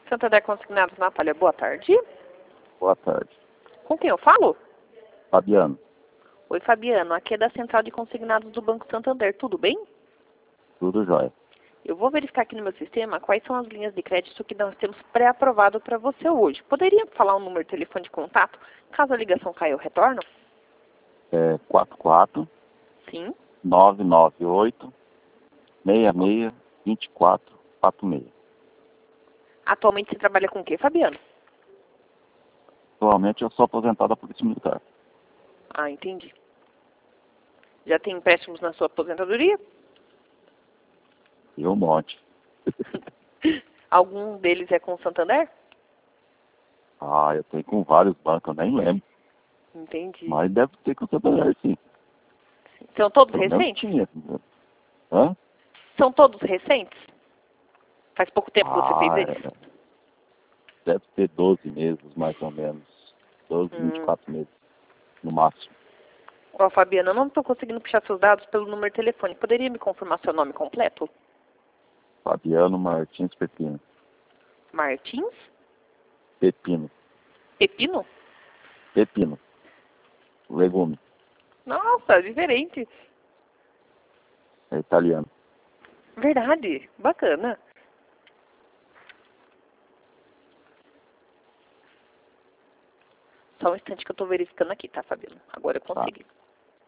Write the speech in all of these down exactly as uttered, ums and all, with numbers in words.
Santander Consignados, Natália, boa tarde. Boa tarde. Com quem eu falo? Fabiano. Oi, Fabiano. Aqui é da Central de Consignados do Banco Santander. Tudo bem? Tudo jóia. Eu vou verificar aqui no meu sistema quais são as linhas de crédito que nós temos pré-aprovado para você hoje. Poderia falar um número de telefone de contato, caso a ligação caia ou retorno? É quatro quatro Sim. nove nove oito seis seis dois quatro quatro seis. Atualmente você trabalha com o quê, Fabiano? Atualmente eu sou aposentado da Polícia Militar. Ah, entendi. Já tem empréstimos na sua aposentadoria? E um monte. Algum deles é com o Santander? Ah, eu tenho com vários bancos, eu nem lembro. Entendi. Mas deve ter com o Santander, sim. São todos Pelo menos recentes? tinha. Hã? São todos recentes? Faz pouco tempo que você Ah, fez eles? é. Deve ter doze meses, mais ou menos. doze, Hum. vinte e quatro meses, no máximo. Ó, Fabiana, eu não estou conseguindo puxar seus dados pelo número de telefone. Poderia me confirmar seu nome completo? Fabiano Martins Pepino. Martins? Pepino. Pepino? Pepino. Legume. Nossa, diferente. É italiano. Verdade, bacana. Só um instante que eu estou verificando aqui, tá, Fabiano? Agora eu consegui. Tá.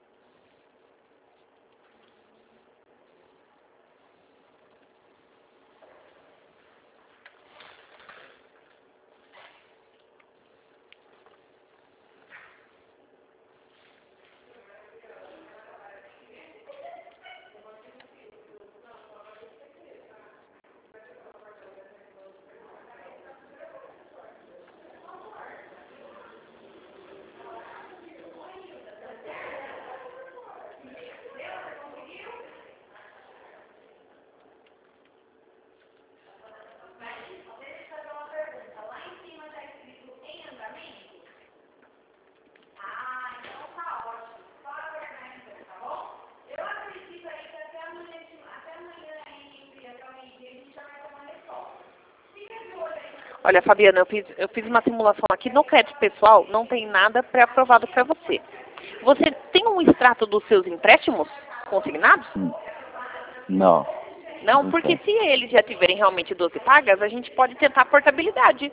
Olha, Fabiana, eu fiz, eu fiz uma simulação aqui no crédito pessoal, não tem nada pré-aprovado para você. Você tem um extrato dos seus empréstimos consignados? Hum. Não. Não, Não porque tem. se eles já tiverem realmente doze pagas, a gente pode tentar a portabilidade.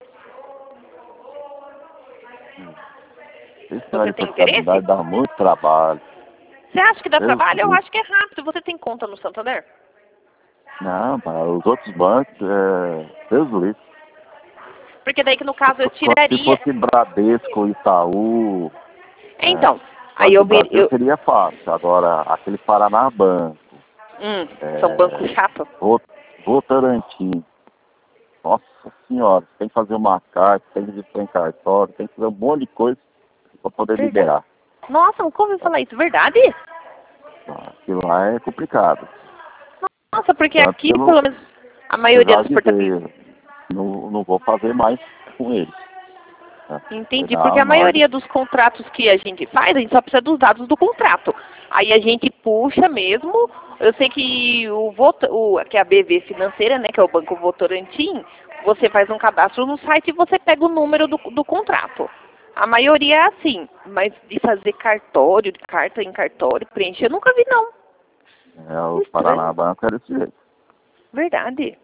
Esse Você de tem interesse? portabilidade dá muito trabalho. Você acha que dá Eu, trabalho? Eu eu, acho que é rápido. Você tem conta no Santander? não, para os outros bancos, é, Deus o livre. Porque daí que no caso eu Se tiraria... fosse Bradesco, Itaú, é, Então, aí mas eu o ver... Brasil Eu... seria fácil. Agora, aquele Paraná Banco, Hum, são bancos é, chatos. Vo- Votorantim, nossa senhora, tem que fazer uma carta, tem que registrar em cartório, tem que fazer um monte de coisa para poder Verdade. liberar. Nossa, nunca ouvi falar isso. Verdade? Aquilo lá é complicado. Nossa, porque Tanto aqui, que eu, pelo não, menos, a eu maioria já dos portabilidades... avisei, não, não vou fazer mais com eles. Né? Foi Entendi, dar porque a uma ordem. maioria dos contratos que a gente faz, a gente só precisa dos dados do contrato. Aí a gente puxa mesmo, eu sei que o, Vota- o que é a B V Financeira, né, que é o Banco Votorantim, você faz um cadastro no site e você pega o número do, do contrato. A maioria é assim, mas de fazer cartório, de carta em cartório, preencher, eu nunca vi não. É, o Estranho. Paraná Banco é desse jeito. Verdade.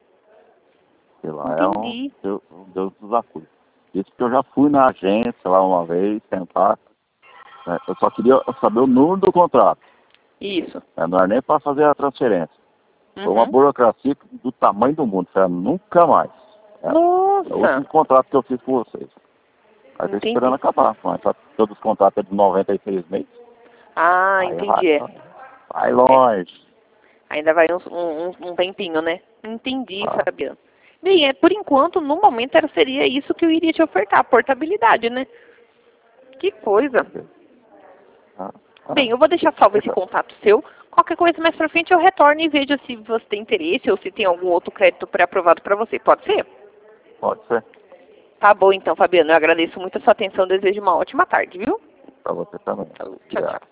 Sei lá, é um Entendi. Deus, um Deus dos acudos. Isso que eu já fui na agência lá uma vez, tentar. Né? Eu só queria saber o número do contrato. Isso. Né? Não era nem para fazer a transferência. Foi uma Uhum. burocracia do tamanho do mundo. Falei, nunca mais. É, é o último Nossa. contrato que eu fiz com vocês. Aí tô Entendi. esperando acabar. Mas só que todos os contratos é de noventa e seis meses. Ah, Aí vai, entendi. É. vai longe. Ainda vai uns- um, um, um tempinho, né? Entendi, Ah, Fabiano. Bem, é, por enquanto, no momento, era, seria isso que eu iria te ofertar, portabilidade, né? Que coisa. ah, ah, Bem, eu vou deixar salvo esse legal. contato seu. Qualquer coisa mais pra frente eu retorno e vejo se você tem interesse ou se tem algum outro crédito pré-aprovado para você. Pode ser? Pode ser. Tá bom, então, Fabiano. Eu agradeço muito a sua atenção. Desejo uma ótima tarde, viu? Para você também. Tchau, tchau. Obrigado.